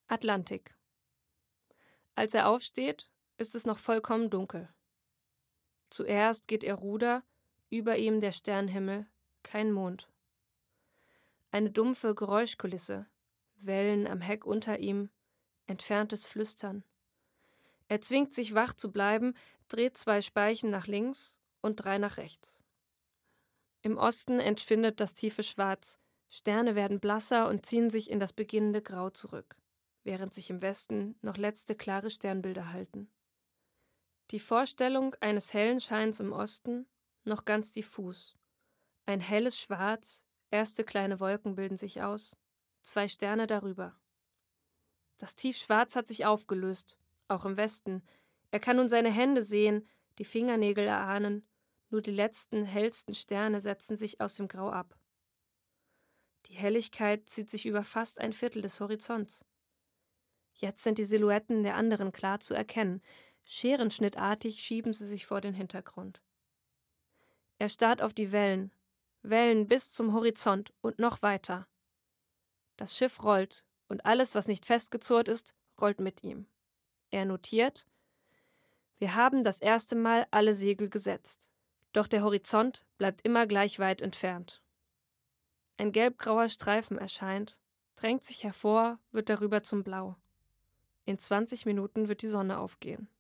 Atlantik. Als er aufsteht, ist es noch vollkommen dunkel. Zuerst geht er Ruder, über ihm der Sternenhimmel, kein Mond. Eine dumpfe Geräuschkulisse, Wellen am Heck unter ihm, entferntes Flüstern. Er zwingt sich wach zu bleiben, dreht 2 Speichen nach links und 3 nach rechts. Im Osten entschwindet das tiefe Schwarz, Sterne werden blasser und ziehen sich in das beginnende Grau zurück, während sich im Westen noch letzte klare Sternbilder halten. Die Vorstellung eines hellen Scheins im Osten noch ganz diffus. Ein helles Schwarz, erste kleine Wolken bilden sich aus, 2 Sterne darüber. Das Tiefschwarz hat sich aufgelöst, auch im Westen. Er kann nun seine Hände sehen, die Fingernägel erahnen, nur die letzten, hellsten Sterne setzen sich aus dem Grau ab. Die Helligkeit zieht sich über fast 1/4 des Horizonts. Jetzt sind die Silhouetten der anderen klar zu erkennen. Scherenschnittartig schieben sie sich vor den Hintergrund. Er starrt auf die Wellen, Wellen bis zum Horizont und noch weiter. Das Schiff rollt und alles, was nicht festgezurrt ist, rollt mit ihm. Er notiert: Wir haben das erste Mal alle Segel gesetzt, doch der Horizont bleibt immer gleich weit entfernt. Ein gelbgrauer Streifen erscheint, drängt sich hervor, wird darüber zum Blau. In 20 Minuten wird die Sonne aufgehen.